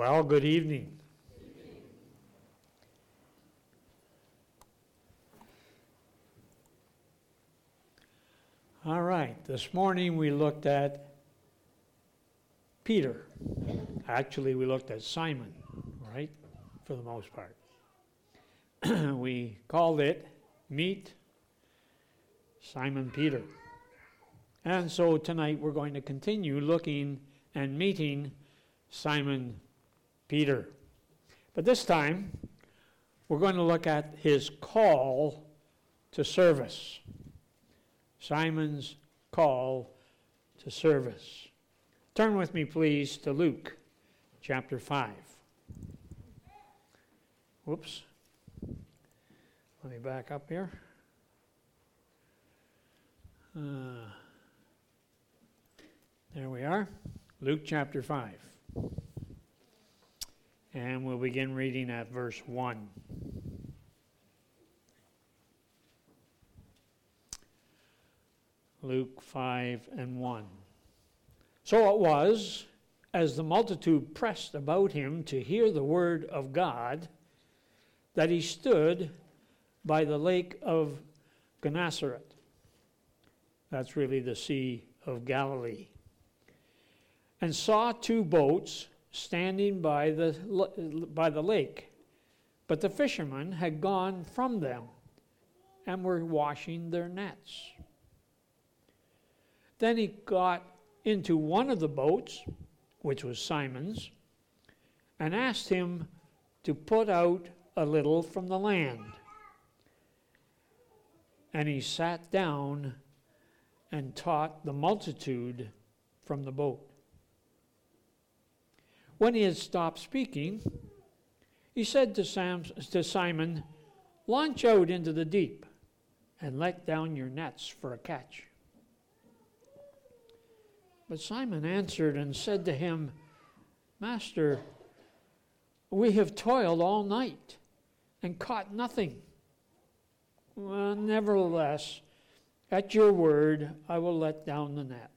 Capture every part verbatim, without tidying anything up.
Well, good evening. All right, this morning we looked at Peter. Actually, we looked at Simon, right, for the most part. We called it Meet Simon Peter. And so tonight we're going to continue looking and meeting Simon Peter. But this time, we're going to look at his call to service. Simon's call to service. Turn with me, please, to Luke chapter five. Whoops. Let me back up here. Uh, there we are. Luke chapter five. And we'll begin reading at verse one. Luke five and one. So it was, as the multitude pressed about him to hear the word of God, that he stood by the lake of Gennesaret. That's really the Sea of Galilee. And saw two boats standing by the, by the lake. But the fishermen had gone from them and were washing their nets. Then he got into one of the boats, which was Simon's, and asked him to put out a little from the land. And he sat down and taught the multitude from the boat. When he had stopped speaking, he said to, Sam, to Simon, "Launch out into the deep and let down your nets for a catch." But Simon answered and said to him, "Master, we have toiled all night and caught nothing. Well, nevertheless, at your word, I will let down the net."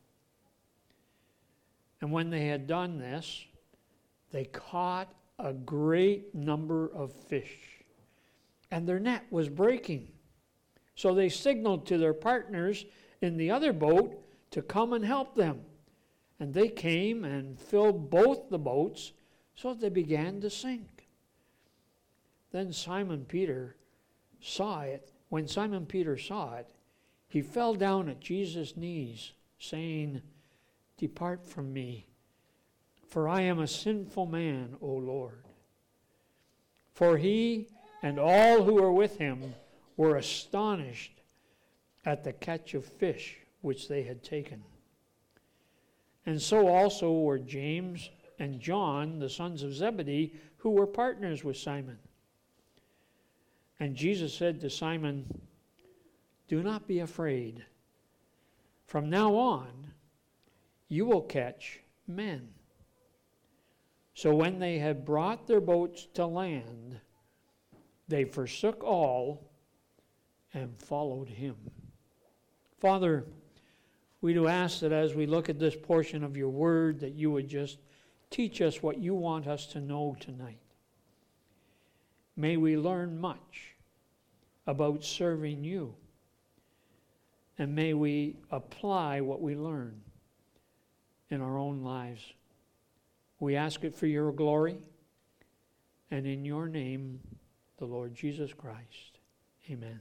And when they had done this, they caught a great number of fish, and their net was breaking. So they signaled to their partners in the other boat to come and help them. And they came and filled both the boats, so that they began to sink. Then Simon Peter saw it. When Simon Peter saw it, he fell down at Jesus' knees, saying, "Depart from me, for I am a sinful man, O Lord." For he and all who were with him were astonished at the catch of fish which they had taken. And so also were James and John, the sons of Zebedee, who were partners with Simon. And Jesus said to Simon, "Do not be afraid. From now on, you will catch men." So when they had brought their boats to land, they forsook all and followed him. Father, we do ask that as we look at this portion of your word, that you would just teach us what you want us to know tonight. May we learn much about serving you, and may we apply what we learn in our own lives. We ask it for your glory, and in your name, the Lord Jesus Christ. Amen.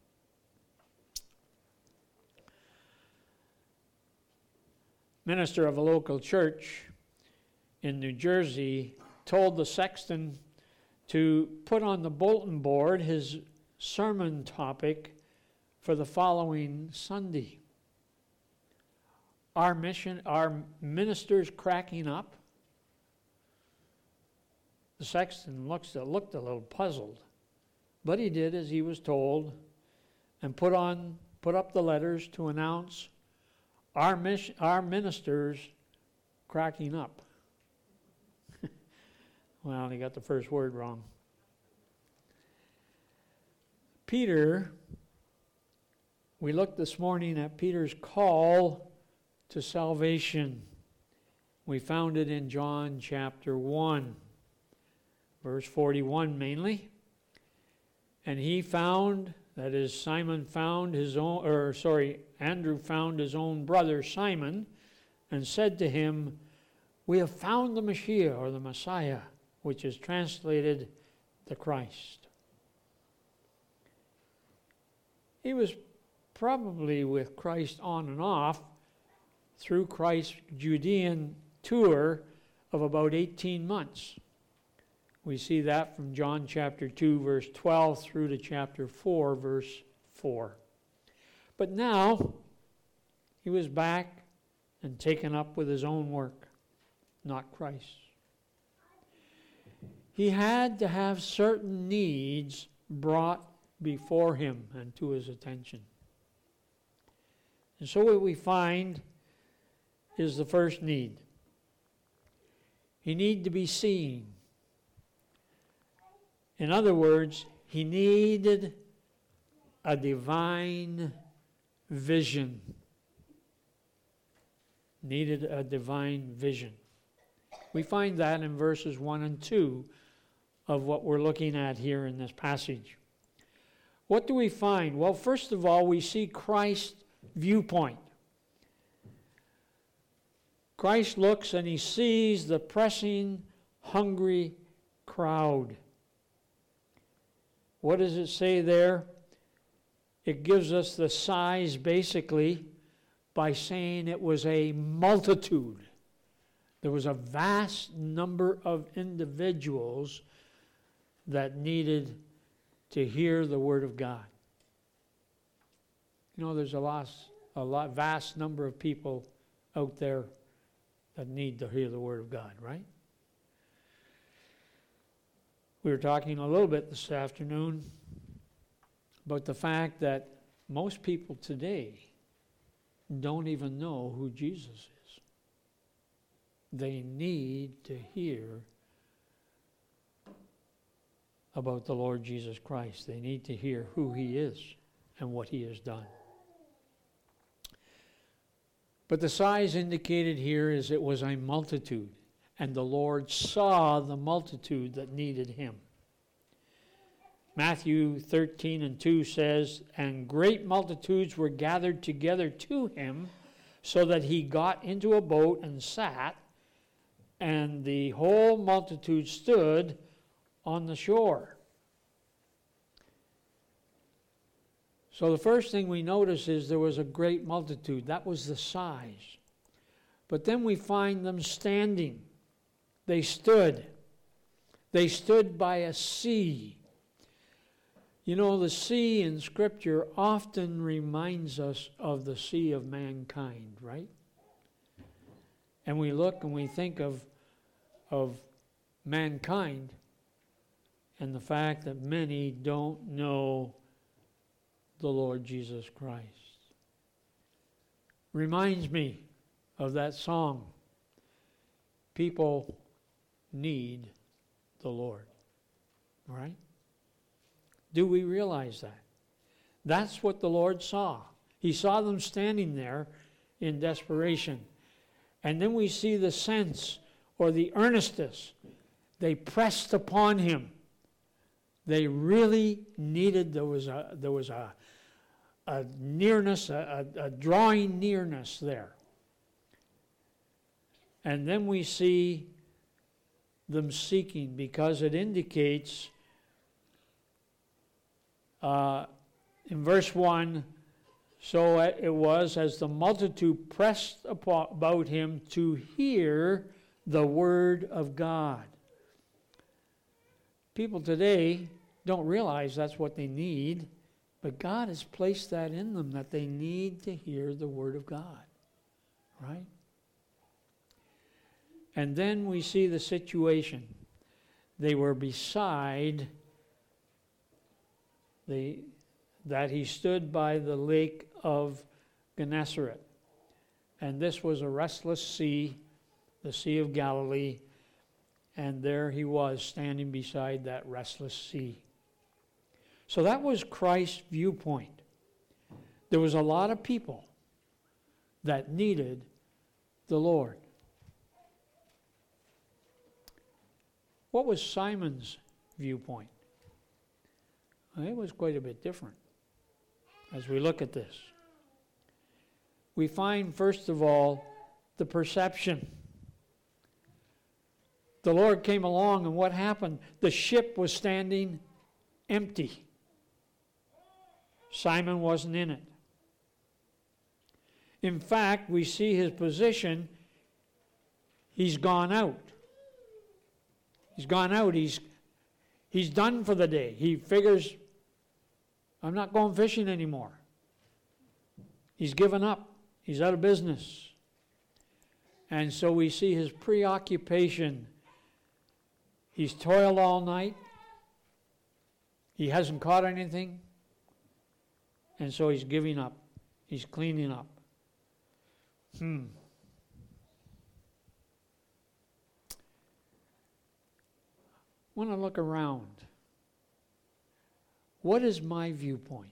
Minister of a local church in New Jersey told the sexton to put on the bulletin board his sermon topic for the following Sunday. Our mission, our ministers cracking up. The sexton looks, looked a little puzzled, but he did as he was told and put on, put up the letters to announce Our, mission, our ministers cracking up. Well, he got the first word wrong. Peter, we looked this morning at Peter's call to salvation. We found it in John chapter one. verse forty-one mainly. And he found, that is, Simon found his own, or sorry, Andrew found his own brother Simon and said to him, "We have found the Messiah," or the Messiah, which is translated the Christ. He was probably with Christ on and off through Christ's Judean tour of about eighteen months. We see that from John chapter two, verse twelve, through to chapter four, verse four. But now, he was back and taken up with his own work, not Christ's. He had to have certain needs brought before him and to his attention. And so what we find is the first need. He needed to be seen. In other words, he needed a divine vision. Needed a divine vision. We find that in verses one and two of what we're looking at here in this passage. What do we find? Well, first of all, we see Christ's viewpoint. Christ looks and he sees the pressing, hungry crowd. What does it say there? It gives us the size basically by saying it was a multitude. There was a vast number of individuals that needed to hear the Word of God. You know, there's a lot, a lot, vast number of people out there that need to hear the Word of God, right? We were talking a little bit this afternoon about the fact that most people today don't even know who Jesus is. They need to hear about the Lord Jesus Christ. They need to hear who he is and what he has done. But the size indicated here is it was a multitude, and the Lord saw the multitude that needed him. Matthew thirteen and two says, "And great multitudes were gathered together to him, so that he got into a boat and sat, and the whole multitude stood on the shore." So the first thing we notice is there was a great multitude. That was the size. But then we find them standing. They stood. They stood by a sea. You know, the sea in Scripture often reminds us of the sea of mankind, right? And we look and we think of, of mankind and the fact that many don't know the Lord Jesus Christ. Reminds me of that song, "People need the Lord." All right? Do we realize that? That's what the Lord saw. He saw them standing there in desperation. And then we see the sense or the earnestness. They pressed upon him. They really needed, there was a, there was a, a nearness, a, a, a drawing nearness there. And then we see them seeking, because it indicates uh, in verse one, "So it was as the multitude pressed about him to hear the word of God." People today don't realize that's what they need, but God has placed that in them, that they need to hear the word of God, right? And then we see the situation. They were beside the, that he stood by the lake of Gennesaret. And this was a restless sea, the Sea of Galilee, and there he was standing beside that restless sea. So that was Christ's viewpoint. There was a lot of people that needed the Lord. What was Simon's viewpoint? Well, it was quite a bit different as we look at this. We find, first of all, the perception. The Lord came along, and what happened? The ship was standing empty. Simon wasn't in it. In fact, we see his position. He's gone out. He's gone out. He's, he's done for the day. He figures, I'm not going fishing anymore. He's given up. He's out of business. And so we see his preoccupation. He's toiled all night. He hasn't caught anything. And so he's giving up. He's cleaning up. Hmm. Want to look around. What is my viewpoint?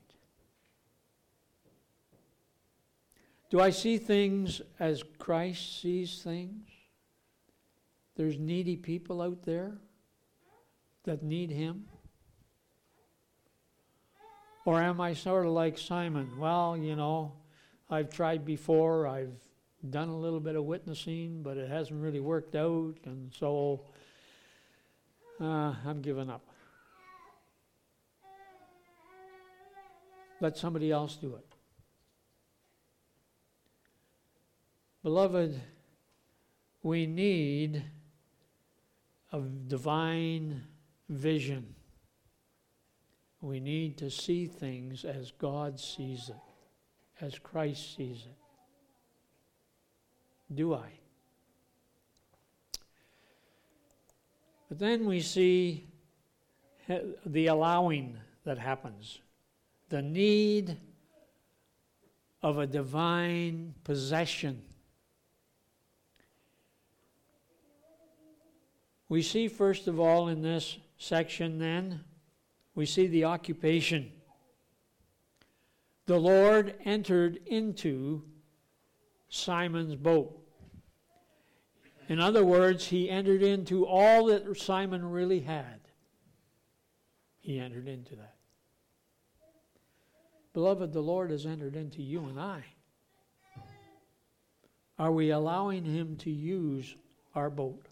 Do I see things as Christ sees things? There's needy people out there that need him? Or am I sort of like Simon? Well, you know, I've tried before. I've done a little bit of witnessing, but it hasn't really worked out, and so uh, I'm giving up. Let somebody else do it. Beloved, we need a divine vision. We need to see things as God sees it, as Christ sees it. Do I? But then we see the allowing that happens, the need of a divine possession. We see, first of all, in this section then, we see the occupation. The Lord entered into Simon's boat. In other words, he entered into all that Simon really had. He entered into that. Beloved, the Lord has entered into you and I. Are we allowing him to use our boat?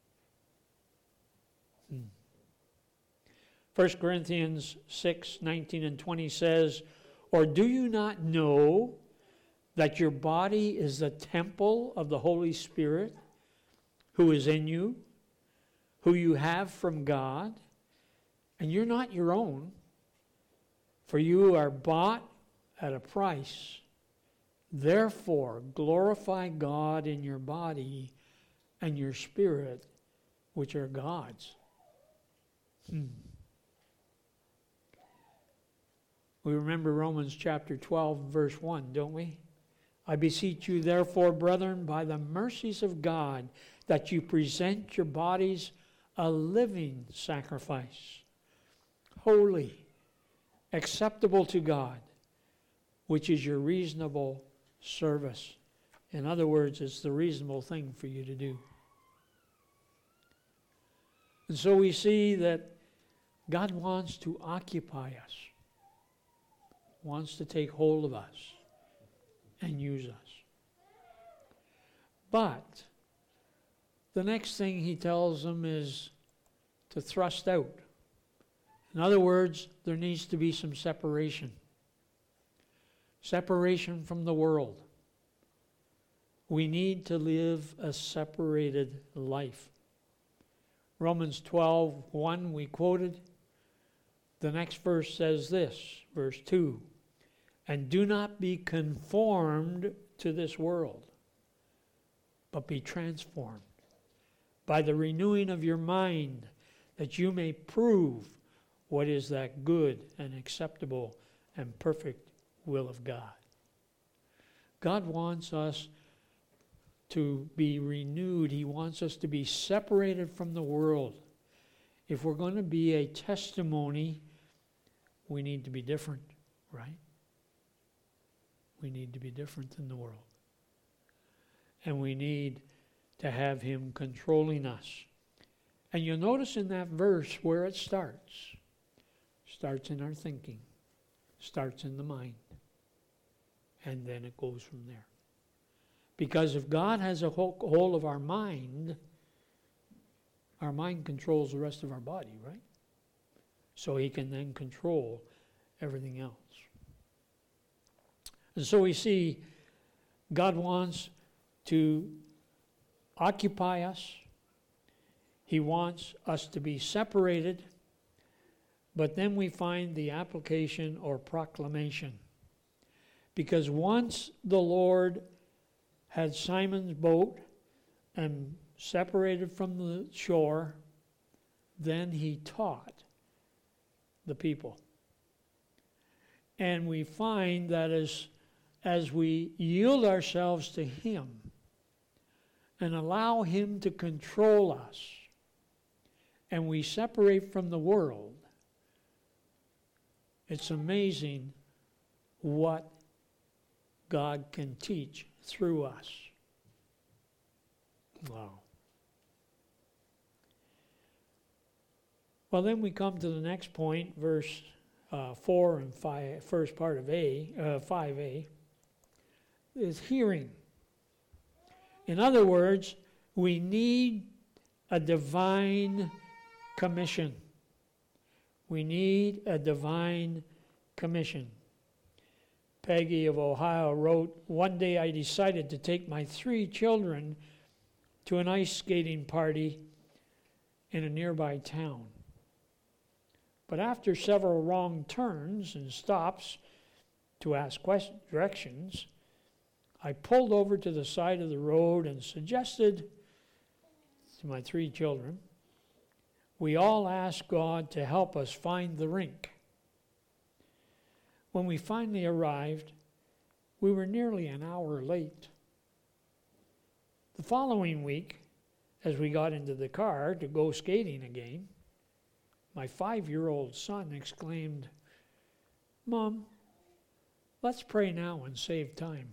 Hmm. First Corinthians six, nineteen and twenty says, or do you not know that your body is the temple of the Holy Spirit who is in you, who you have from God, and you're not your own, for you are bought at a price. Therefore, glorify God in your body and your spirit, which are God's. Hmm. We remember Romans chapter twelve, verse one, don't we? I beseech you, therefore, brethren, by the mercies of God, that you present your bodies a living sacrifice, holy, acceptable to God, which is your reasonable service. In other words, it's the reasonable thing for you to do. And so we see that God wants to occupy us, wants to take hold of us and use us. But the next thing he tells them is to thrust out. In other words, there needs to be some separation. Separation from the world. We need to live a separated life. Romans twelve, one we quoted. The next verse says this, verse two, and do not be conformed to this world, but be transformed by the renewing of your mind, that you may prove what is that good and acceptable and perfect will of God. God wants us to be renewed. He wants us to be separated from the world. If we're going to be a testimony, we need to be different, right? We need to be different than the world. And we need to have him controlling us. And you'll notice in that verse where it starts. Starts in our thinking. Starts in the mind. And then it goes from there. Because if God has a hold of our mind, our mind controls the rest of our body, right? So he can then control everything else. And so we see God wants to occupy us. He wants us to be separated. But then we find the application or proclamation. Because once the Lord had Simon's boat and separated from the shore, then he taught the people. And we find that as, as we yield ourselves to him and allow him to control us, and we separate from the world, it's amazing what God can teach through us. Wow. Well, then we come to the next point, verse uh, four and five, first part of A, uh, five A, is hearing. In other words, we need a divine commission. We need a divine commission. Peggy of Ohio wrote, "One day I decided to take my three children to an ice skating party in a nearby town. But after several wrong turns and stops to ask questions, directions, I pulled over to the side of the road and suggested to my three children, we all ask God to help us find the rink. When we finally arrived, we were nearly an hour late. The following week, as we got into the car to go skating again, my five-year-old son exclaimed, 'Mom, let's pray now and save time.'"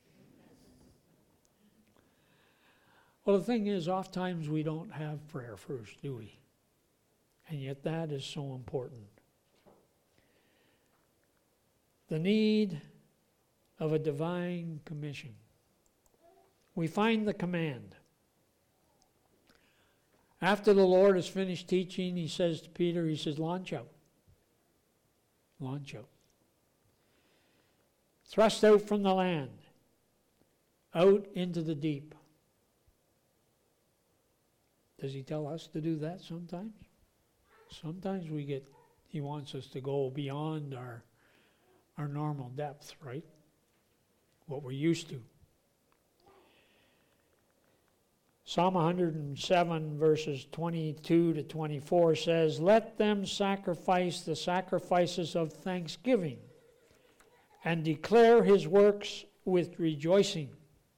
Well, the thing is, oftentimes we don't have prayer first, do we? And yet that is so important. The need of a divine commission. We find the command. After the Lord has finished teaching, he says to Peter, he says, launch out. Launch out. Thrust out from the land, out into the deep. Does he tell us to do that sometimes? Sometimes we get, he wants us to go beyond our, our normal depth, right? What we're used to. Psalm one hundred seven verses twenty-two to twenty-four says, "Let them sacrifice the sacrifices of thanksgiving and declare his works with rejoicing.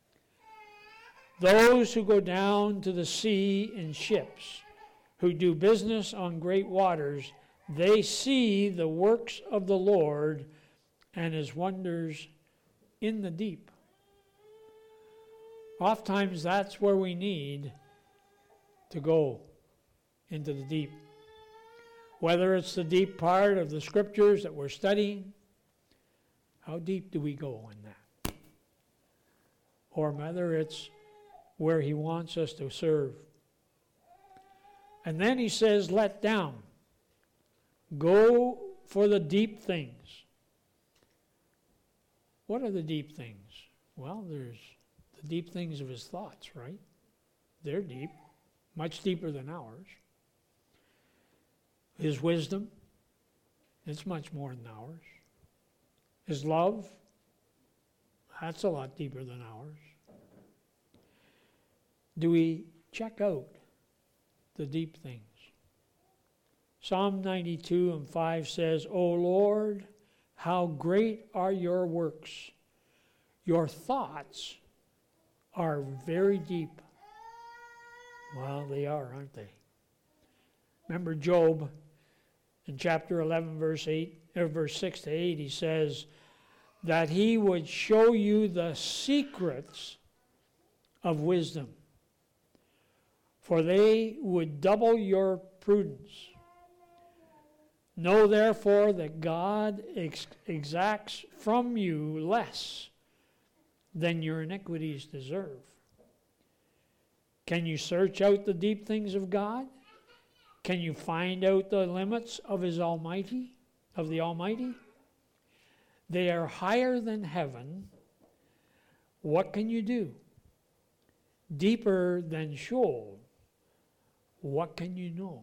Those who go down to the sea in ships, who do business on great waters, they see the works of the Lord and his wonders in the deep." Oftentimes that's where we need to go, into the deep. Whether it's the deep part of the scriptures that we're studying, how deep do we go in that? Or whether it's where he wants us to serve. And then he says, let down. Go for the deep things. What are the deep things? Well, there's the deep things of his thoughts, right? They're deep, much deeper than ours. His wisdom, it's much more than ours. His love, that's a lot deeper than ours. Do we check out the deep things? Psalm ninety-two and five says, "O Lord, how great are your works! Your thoughts are very deep." Well, they are, aren't they? Remember Job in chapter eleven, verse eight, or verse six to eight, he says that he would show you the secrets of wisdom. for they would double your prudence. Know therefore that God ex- exacts from you less than your iniquities deserve. Can you search out the deep things of God? Can you find out the limits of his Almighty, of the Almighty? They are higher than heaven. What can you do? Deeper than Sheol. What can you know?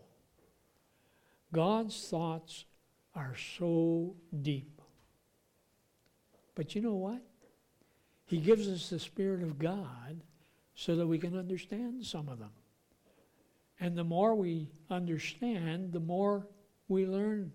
God's thoughts are so deep. But you know what? He gives us the Spirit of God so that we can understand some of them. And the more we understand, the more we learn.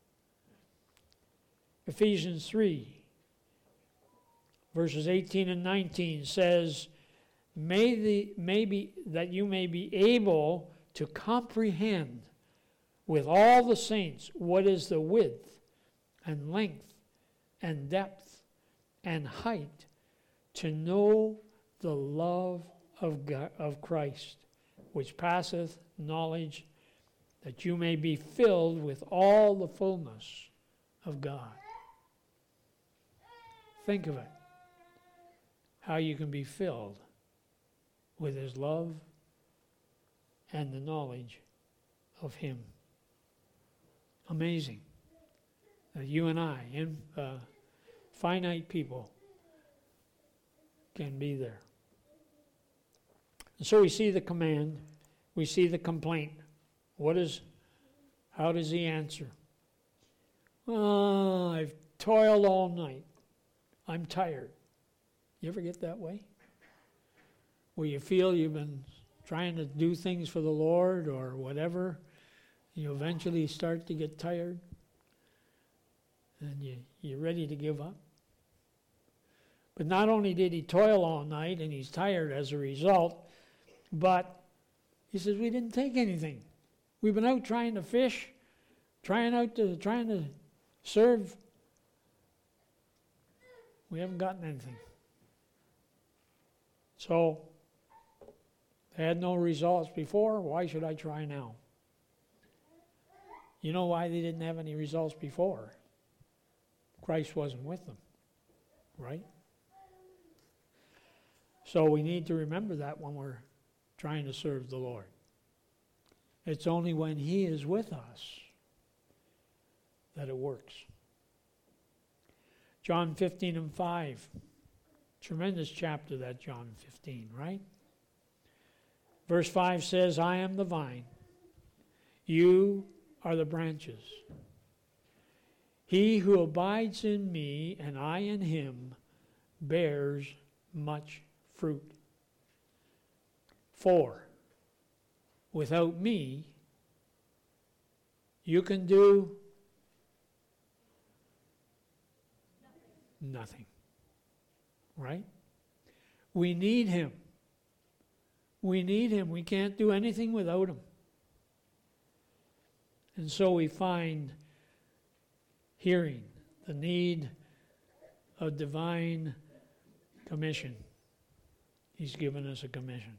Ephesians three, verses eighteen and nineteen says, May the may be, that you may be able to comprehend with all the saints what is the width and length and depth and height, to know the love of God, of Christ, which passeth knowledge, that you may be filled with all the fullness of God. Think of it, how you can be filled with his love and the knowledge of him. Amazing that you and I, in, uh, finite people, can be there. And so we see the command, we see the complaint. What is, how does he answer? Oh, I've toiled all night. I'm tired. You ever get that way? Where you feel you've been trying to do things for the Lord or whatever, you eventually start to get tired and you, you're ready to give up. But not only did he toil all night and he's tired as a result, but he says, we didn't take anything. We've been out trying to fish, trying out to trying to serve. We haven't gotten anything. So, they had no results before. Why should I try now? You know why they didn't have any results before? Christ wasn't with them, right? So we need to remember that when we're trying to serve the Lord. It's only when he is with us that it works. John fifteen and five. Tremendous chapter, that John fifteen, right? Verse five says, I am the vine. You are the branches. He who abides in me and I in him bears much fruit. For without me, you can do nothing. Right? We need him. We need him. We can't do anything without him. And so we find hearing the need of divine commission. He's given us a commission.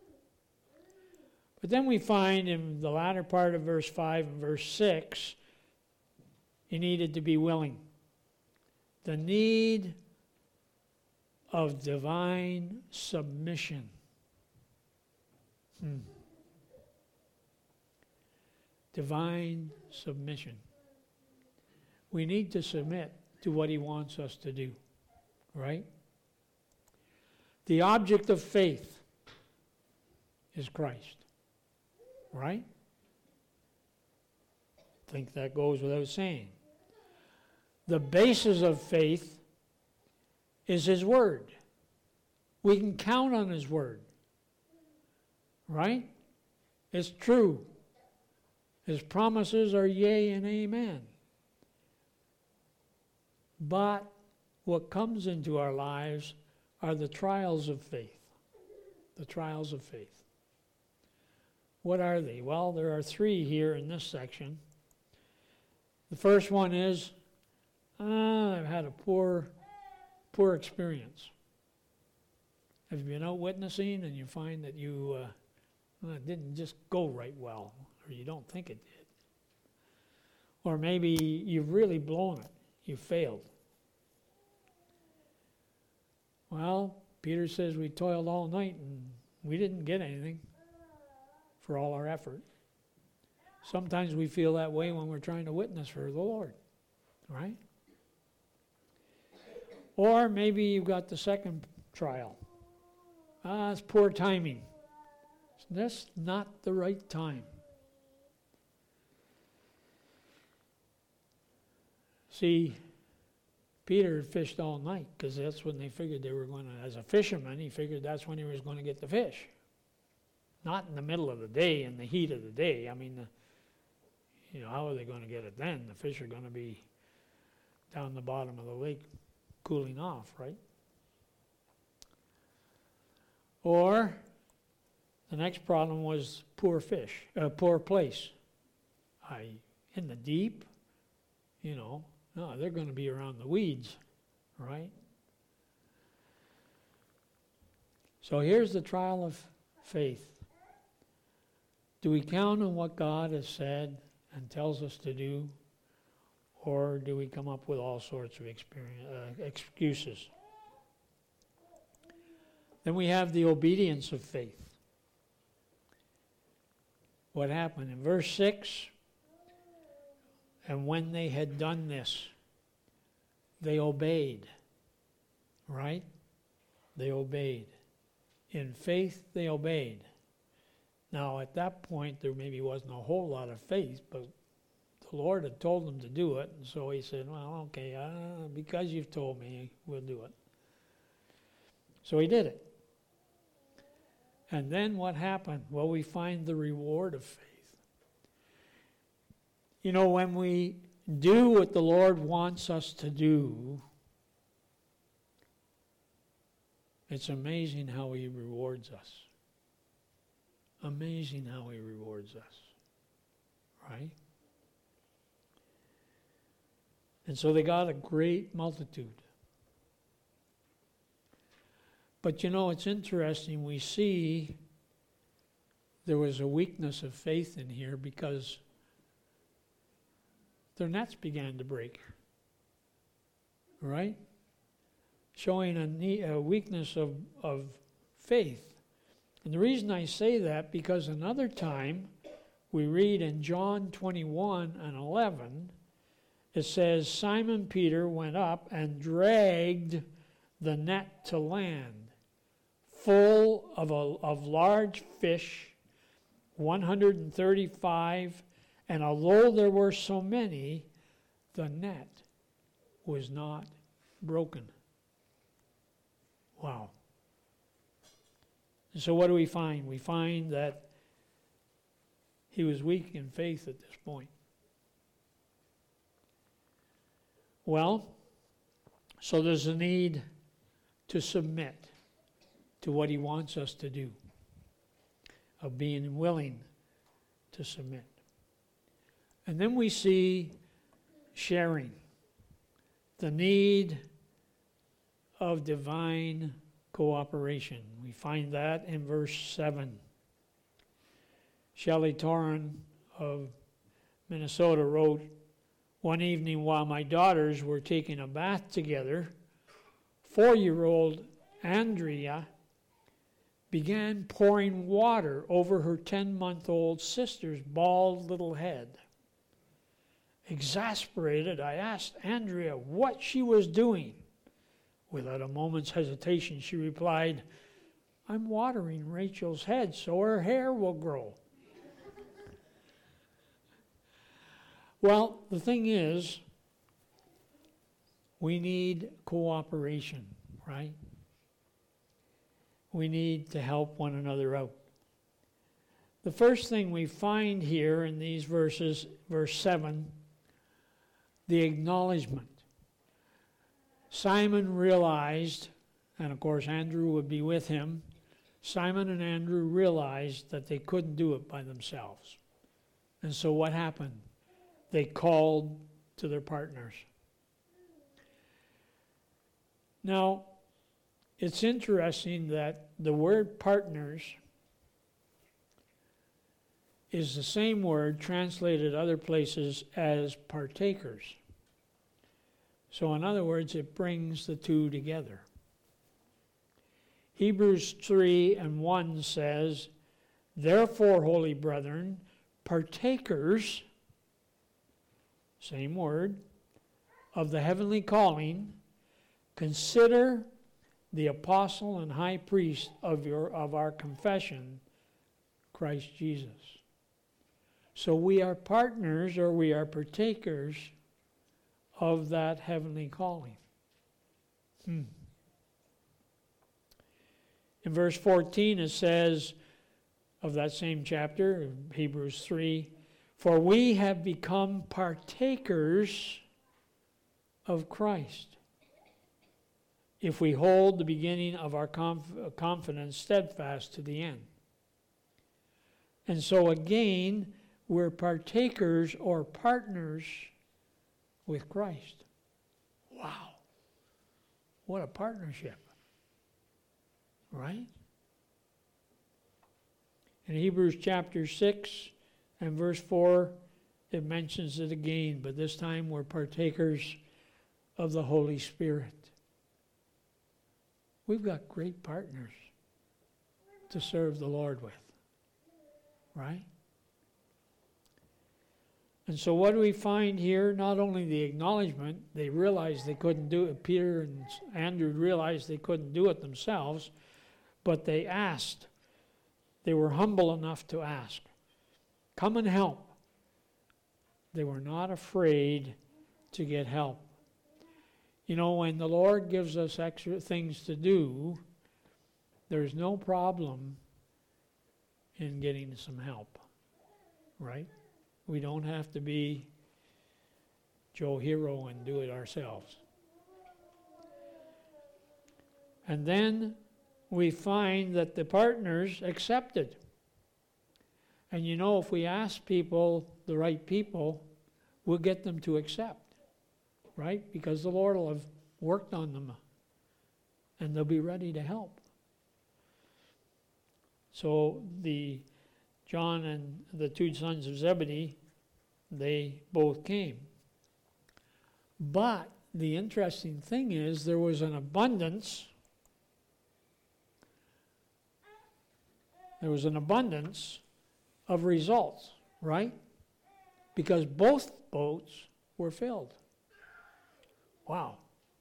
But then we find in the latter part of verse five and verse six, he needed to be willing. The need of divine submission. Hmm. Divine submission. We need to submit to what he wants us to do, right? The object of faith is Christ, right? I think that goes without saying. The basis of faith is his word. We can count on his word, right? It's true. His promises are yea and amen. But what comes into our lives are the trials of faith. The trials of faith. What are they? Well, there are three here in this section. The first one is, ah, I've had a poor, poor experience. Have you been out witnessing and you find that you uh, Well, it didn't just go right well, or you don't think it did. Or maybe you've really blown it. You failed. Well, Peter says we toiled all night and we didn't get anything for all our effort. Sometimes we feel that way when we're trying to witness for the Lord, right? Or maybe you've got the second trial. Ah, it's poor timing. That's not the right time. See, Peter had fished all night because that's when they figured they were going to, as a fisherman, he figured that's when he was going to get the fish. Not in the middle of the day, in the heat of the day. I mean, the, you know, how are they going to get it then? The fish are going to be down the bottom of the lake cooling off, right? Or the next problem was poor fish, uh, poor place. I in the deep, you know, no, they're going to be around the weeds, right? So here's the trial of faith. Do we count on what God has said and tells us to do, or do we come up with all sorts of experience, uh, excuses? Then we have the obedience of faith. What happened? In verse six, and when they had done this, they obeyed. Right? They obeyed. In faith, they obeyed. Now, at that point, there maybe wasn't a whole lot of faith, but the Lord had told them to do it, and so he said, well, okay, uh, because you've told me, we'll do it. So he did it. And then what happened? Well, we find the reward of faith. You know, when we do what the Lord wants us to do, it's amazing how he rewards us. Amazing how he rewards us. Right? And so they got a great multitude. But you know, it's interesting. We see there was a weakness of faith in here because their nets began to break. Right? Showing a, need, a weakness of, of faith. And the reason I say that, because another time we read in John twenty-one and eleven, it says, Simon Peter went up and dragged the net to land, full of, a, of large fish, one hundred thirty-five, and although there were so many, the net was not broken. Wow. And so what do we find? We find that he was weak in faith at this point. Well, so there's a need to submit to what he wants us to do, of being willing to submit. And then we see sharing, the need of divine cooperation. We find that in verse seven. Shelley Torren of Minnesota wrote, one evening while my daughters were taking a bath together, four-year-old Andrea began pouring water over her ten-month-old sister's bald little head. Exasperated, I asked Andrea what she was doing. Without a moment's hesitation, she replied, I'm watering Rachel's head so her hair will grow. Well, the thing is, we need cooperation, right? We need to help one another out. The first thing we find here in these verses, verse seven, the acknowledgement. Simon realized, and of course Andrew would be with him, Simon and Andrew realized that they couldn't do it by themselves. And so what happened? They called to their partners. Now, it's interesting that the word partners is the same word translated other places as partakers. So in other words, it brings the two together. Hebrews three and one says, "Therefore, holy brethren, partakers," same word, "of the heavenly calling, consider the apostle and high priest of your of our confession, Christ Jesus." So we are partners, or we are partakers of that heavenly calling. Hmm. In verse fourteen it says, of that same chapter, Hebrews three, "For we have become partakers of Christ, if we hold the beginning of our conf- confidence steadfast to the end." And so again, we're partakers or partners with Christ. Wow. What a partnership. Right? In Hebrews chapter six and verse four, it mentions it again, but this time we're partakers of the Holy Spirit. We've got great partners to serve the Lord with. Right? And so what do we find here? Not only the acknowledgement, they realized they couldn't do it. Peter and Andrew realized they couldn't do it themselves, but they asked. They were humble enough to ask, "Come and help." They were not afraid to get help. You know, when the Lord gives us extra things to do, there's no problem in getting some help, right? We don't have to be Joe Hero and do it ourselves. And then we find that the partners accepted. And you know, if we ask people, the right people, we'll get them to accept, right? Because the Lord will have worked on them and they'll be ready to help. So the John and the two sons of Zebedee, they both came. But the interesting thing is there was an abundance There was an abundance of results, right? Because both boats were filled. Wow.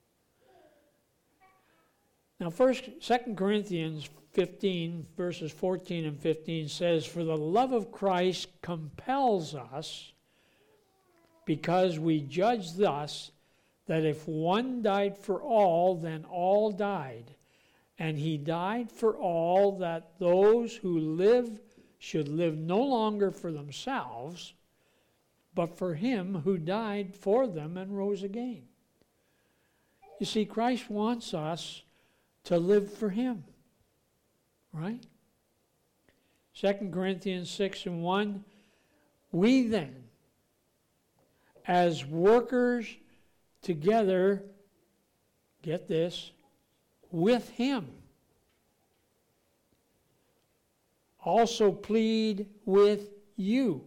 Now, first, Second Corinthians fifteen, verses fourteen and fifteen says, "For the love of Christ compels us, because we judge thus, that if one died for all, then all died. And he died for all, that those who live should live no longer for themselves, but for him who died for them and rose again." You see, Christ wants us to live for him, right? Second Corinthians six and one, "We then, as workers together," get this, "with him, also plead with you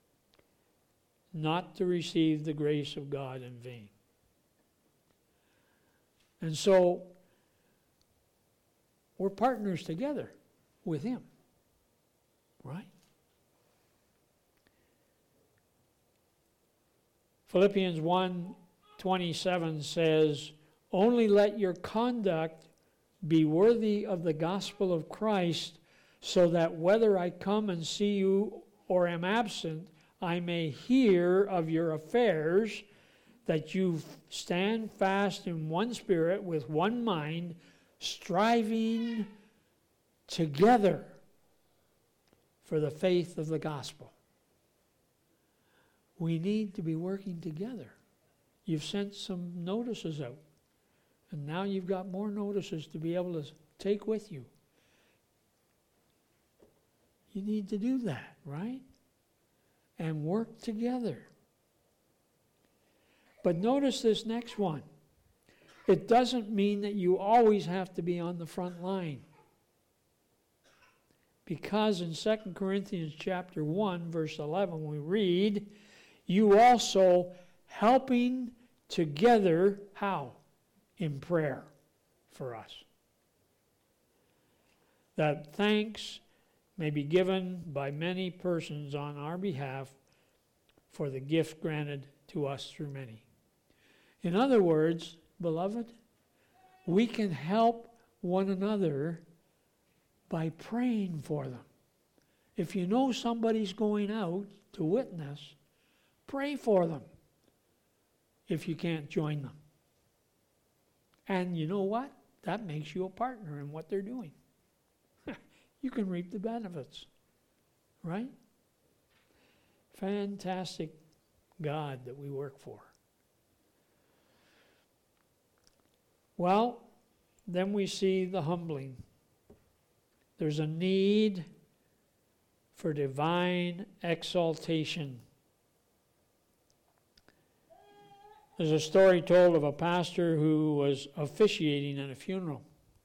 not to receive the grace of God in vain." And so we're partners together with him, right? Philippians one twenty-seven says, "Only let your conduct be worthy of the gospel of Christ, so that whether I come and see you or am absent, I may hear of your affairs, that you stand fast in one spirit, with one mind, striving together for the faith of the gospel." We need to be working together. You've sent some notices out, and now you've got more notices to be able to take with you. You need to do that, right? And work together. But notice this next one. It doesn't mean that you always have to be on the front line. Because in Second Corinthians chapter one, verse eleven, we read, you also helping together, how? In prayer for us. That thanks may be given by many persons on our behalf for the gift granted to us through many. In other words, beloved, we can help one another by praying for them. If you know somebody's going out to witness, pray for them if you can't join them. And you know what? That makes you a partner in what they're doing. You can reap the benefits, right? Fantastic God that we work for. Well, then we see the humbling. There's a need for divine exaltation. There's a story told of a pastor who was officiating at a funeral.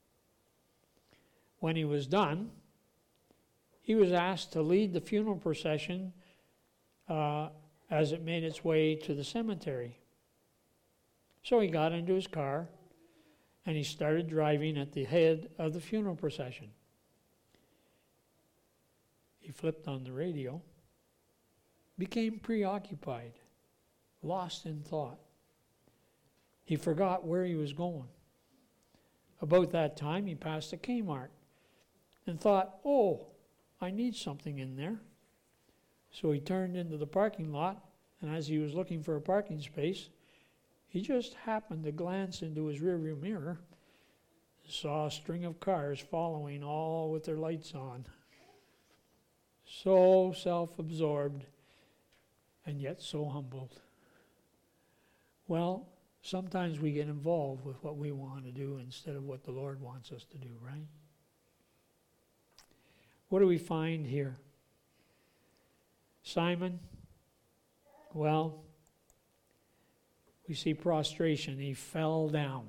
When he was done, he was asked to lead the funeral procession uh, as it made its way to the cemetery. So he got into his car and he started driving at the head of the funeral procession. He flipped on the radio, became preoccupied, lost in thought. He forgot where he was going. About that time, he passed a Kmart and thought, oh, I need something in there. So he turned into the parking lot, and as he was looking for a parking space, he just happened to glance into his rearview mirror and saw a string of cars following, all with their lights on. So self-absorbed and yet so humbled. Well, sometimes we get involved with what we want to do instead of what the Lord wants us to do, right? What do we find here? Simon, well, we see prostration. He fell down.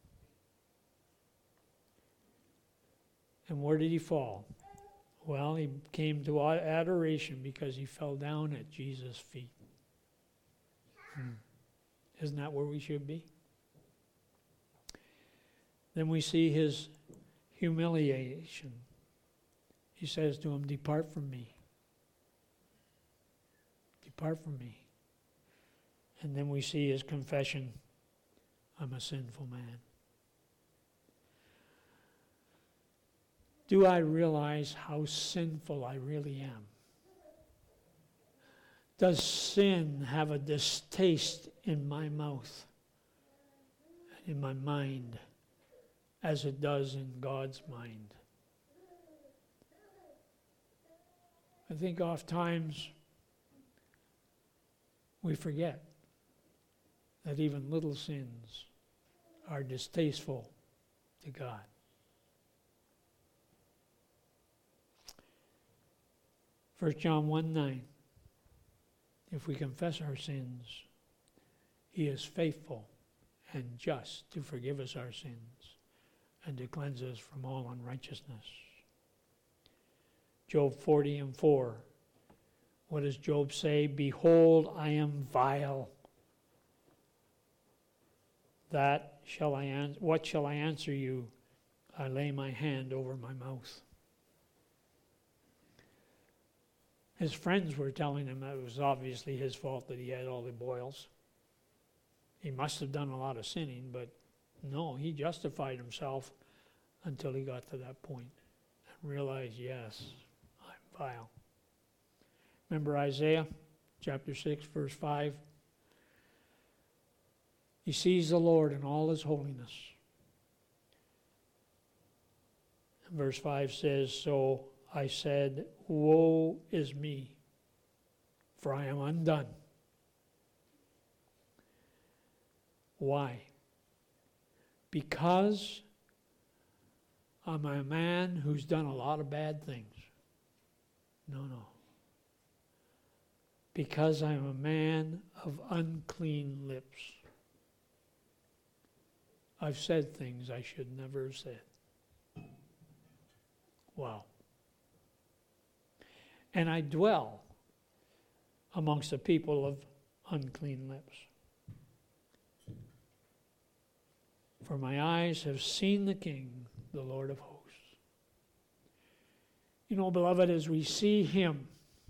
And where did he fall? Well, he came to adoration because he fell down at Jesus' feet. Hmm. Isn't that where we should be? Then we see his humiliation. He says to him, depart from me. Depart from me. And then we see his confession, I'm a sinful man. Do I realize how sinful I really am? Does sin have a distaste in my mouth and in my mind as it does in God's mind? I think oft times we forget that even little sins are distasteful to God. First John one nine, if we confess our sins, he is faithful and just to forgive us our sins and to cleanse us from all unrighteousness. Job forty and four, what does Job say? Behold, I am vile. That shall I an- what shall I answer you? I lay my hand over my mouth. His friends were telling him that it was obviously his fault that he had all the boils. He must have done a lot of sinning, but no, he justified himself until he got to that point and realized, yes, I'm vile. Remember Isaiah chapter six, verse five? He sees the Lord in all his holiness. And verse five says, so I said, woe is me, for I am undone. Why? Because I'm a man who's done a lot of bad things. No, no. Because I'm a man of unclean lips. I've said things I should never have said. Wow. and I dwell amongst a people of unclean lips. For my eyes have seen the King, the Lord of hosts. You know, beloved, as we see him,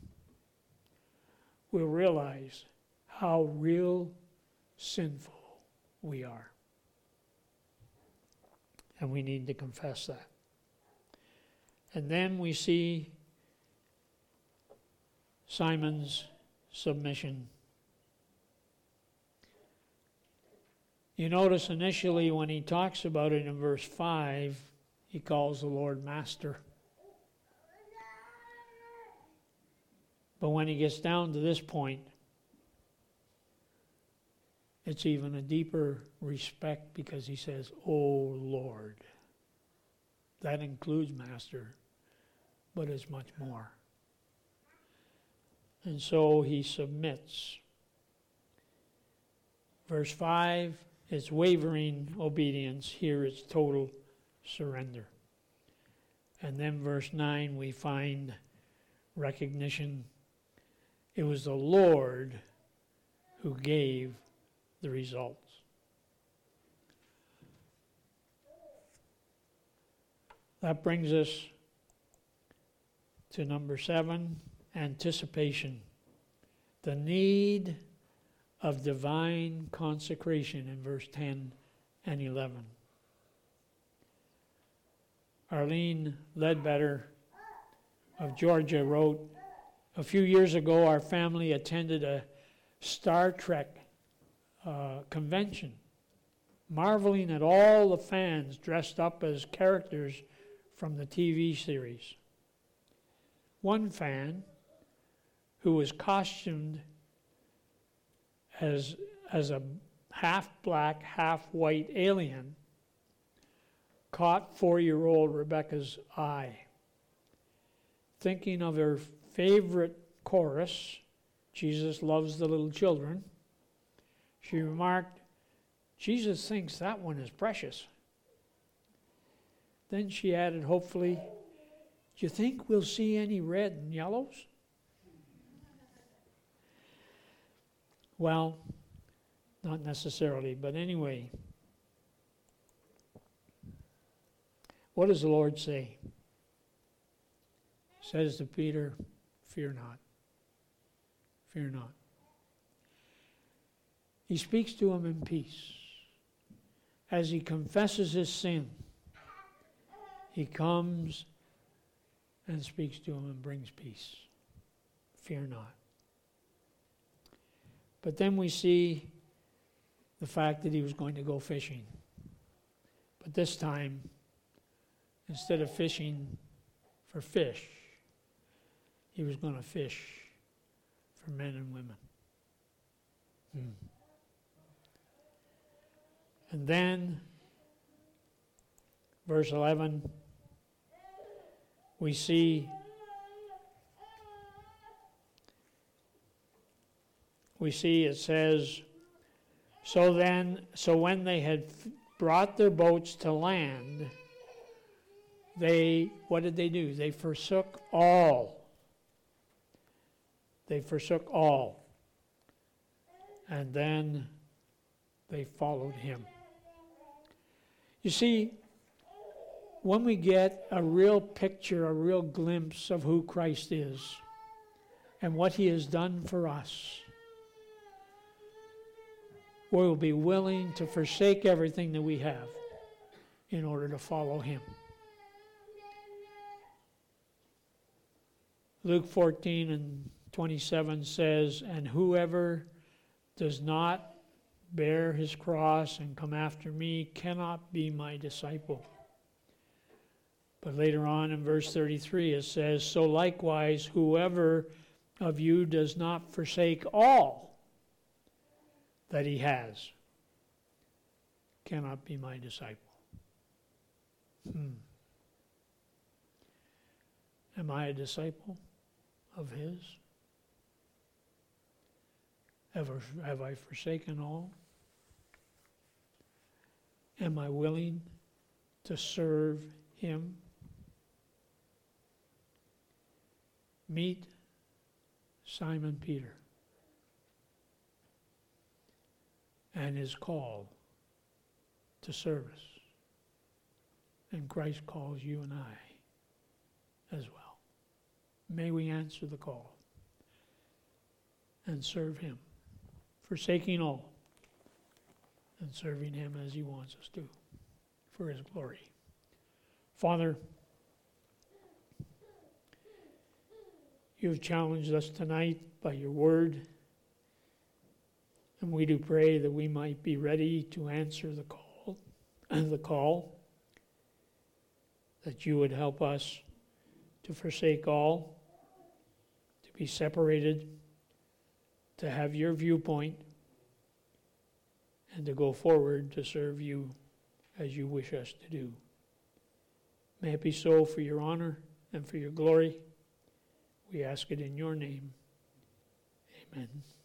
we'll realize how real sinful we are. And we need to confess that. And then we see Simon's submission. You notice initially when he talks about it in verse five, he calls the Lord Master. But when he gets down to this point, it's even a deeper respect because he says, "Oh Lord." That includes Master, but it's much more. And so he submits. Verse five is wavering obedience. Here it's total surrender. And then verse nine we find recognition. It was the Lord who gave the results. That brings us to number seven, anticipation. The need of divine consecration in verse ten and eleven. Arlene Ledbetter of Georgia wrote, "A few years ago our family attended a Star Trek uh, convention, marveling at all the fans dressed up as characters from the T V series. One fan, who was costumed as, as a half-black, half-white alien, caught four-year-old Rebecca's eye. Thinking of her favorite chorus, Jesus loves the little children, she remarked, 'Jesus thinks that one is precious.' Then she added hopefully, 'Do you think we'll see any red and yellows?' Well, not necessarily, but anyway. What does the Lord say? He says to Peter, 'Fear not. Fear not.' He speaks to him in peace. As he confesses his sin, he comes and speaks to him and brings peace. Fear not. But then we see the fact that he was going to go fishing. But this time, instead of fishing for fish, he was going to fish for men and women. Hmm. And then, verse eleven, we see we see it says, so then, so when they had brought their boats to land, they, what did they do? They forsook all. They forsook all. And then they followed him. You see, when we get a real picture, a real glimpse of who Christ is and what he has done for us, we will be willing to forsake everything that we have in order to follow him. Luke fourteen and twenty-seven says, "And whoever does not bear his cross and come after me cannot be my disciple." But later on in verse thirty-three it says, "So likewise whoever of you does not forsake all that he has cannot be my disciple." Hmm. Am I a disciple of his? Have, have I forsaken all? Am I willing to serve him? meet Simon Peter and his call to service. And Christ calls you and I as well. May we answer the call and serve him, forsaking all and serving him as he wants us to, for his glory. Father, you have challenged us tonight by your word, and we do pray that we might be ready to answer the call, the call, that you would help us to forsake all, to be separated, to have your viewpoint, and to go forward to serve you as you wish us to do. May it be so for your honor and for your glory. We ask it in your name. Amen.